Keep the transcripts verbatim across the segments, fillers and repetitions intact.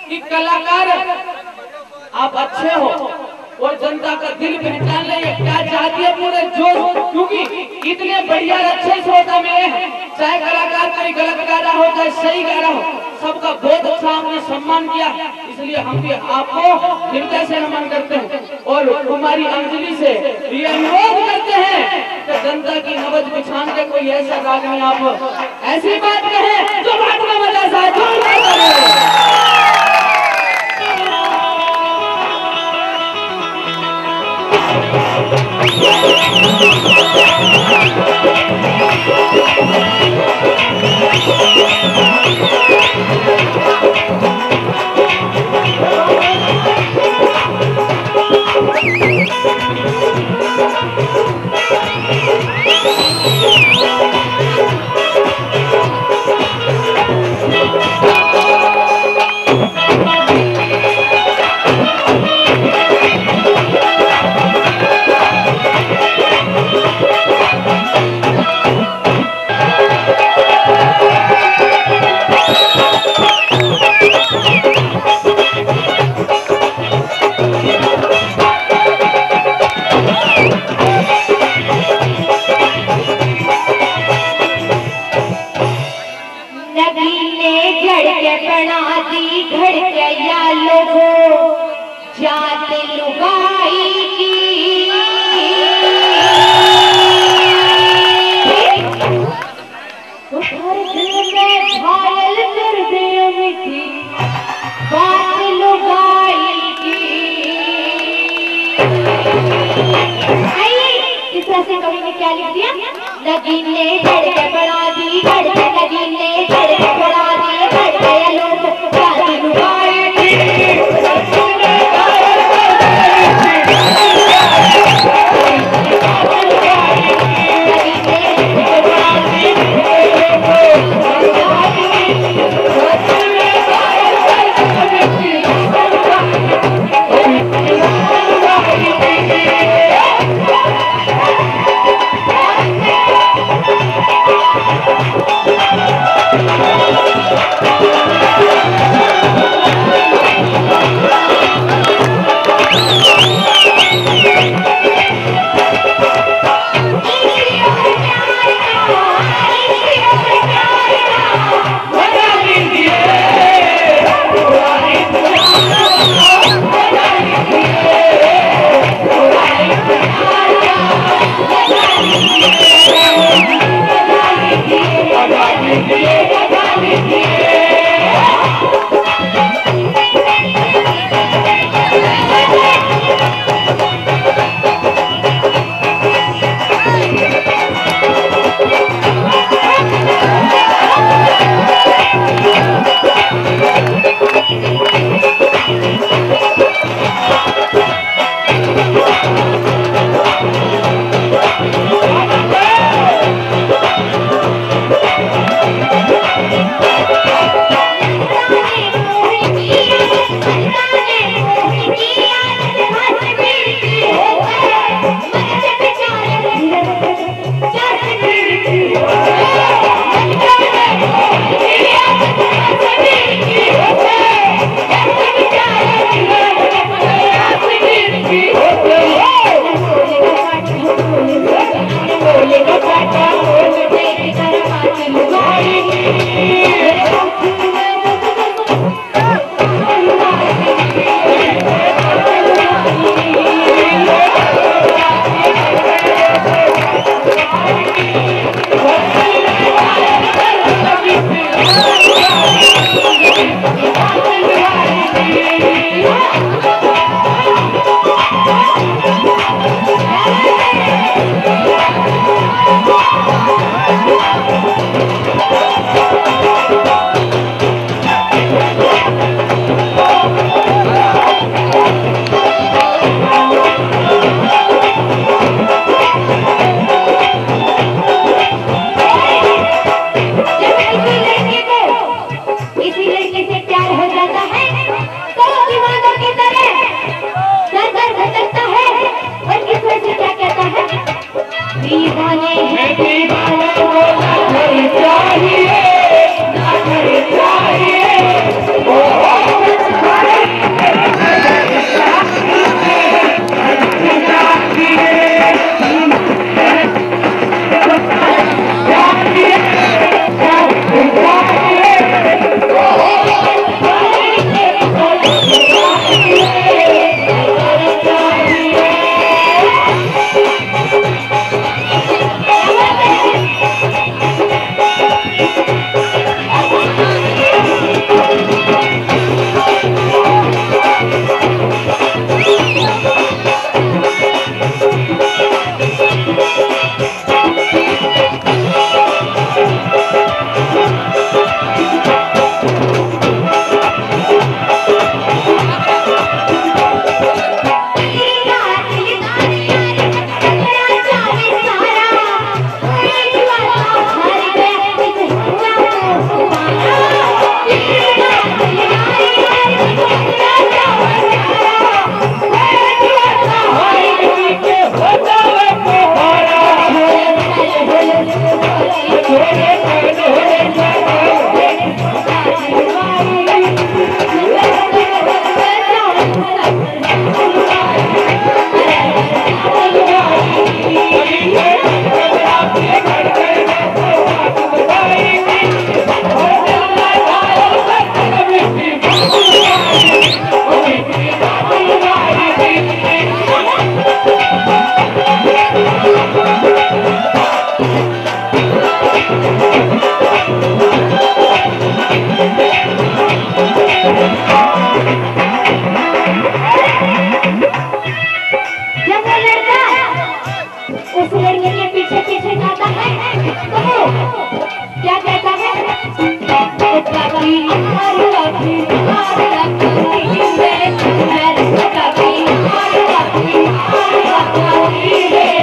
कि कलाकार आप अच्छे हो और जनता का दिल पहचान ले, क्या चाहती है पूरे जोश, क्योंकि इतने बढ़िया अच्छे श्रोता मिले हैं, चाहे कलाकार कोई गलत गा रहा हो चाहे सही गा रहा हो, सबका बहुत अच्छा हमने सम्मान किया। इसलिए हम भी आपको हृदय से नमन करते हैं और हमारी अंजलि से ये अनुरोध करते हैं कि जनता की नब्ज पहचान के कोई ऐसा राग में आप ऐसी बात कहें जो बात में मजा सा कवि ने क्या लिख दिया? नगीने चढ़ के बड़ा दी चढ़ के नगीने चढ़ के बड़ा दी चढ़ के लोग गाती लुगाई Yeah. जब वो लड़का उस लड़के के पीछे पीछे जाता है तो वो क्या कहता है? कभी हर कभी हर कभी मेरे मेरे कभी हर कभी हर कभी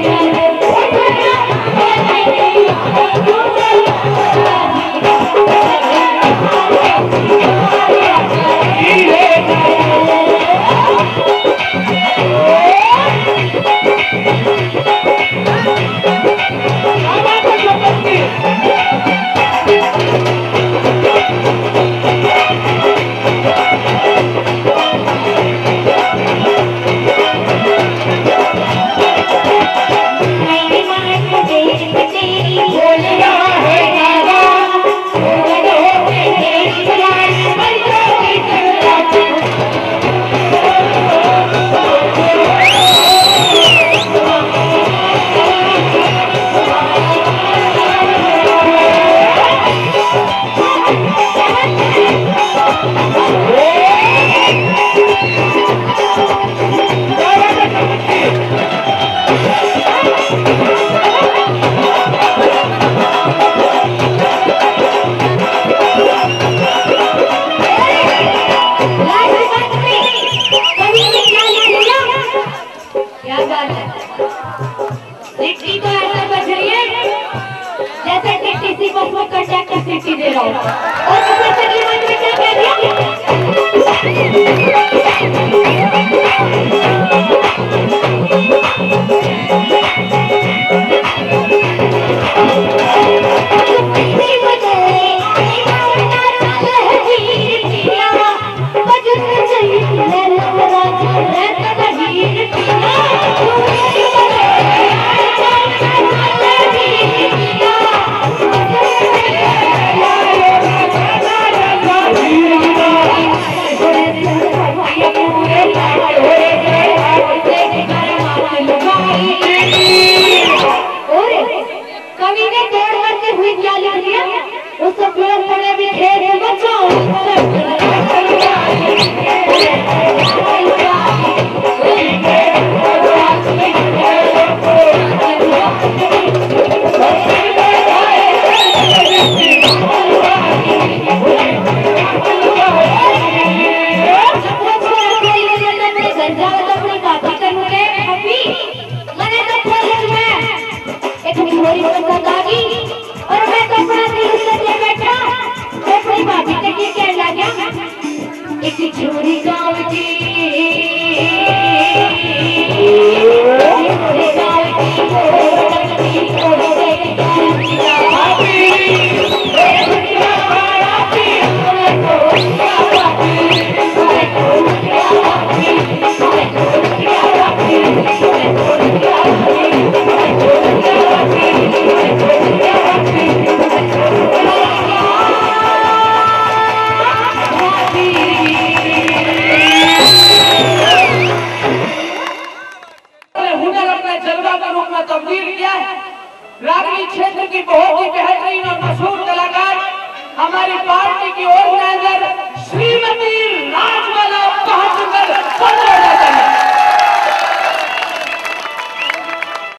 सिटी तो ऐसा बज रही है जैसे कि किसी बस में कंडक्टर सिटी दे रहा हो। और दूसरे सेगमेंट में क्या कह दिया? छोरी गाँव की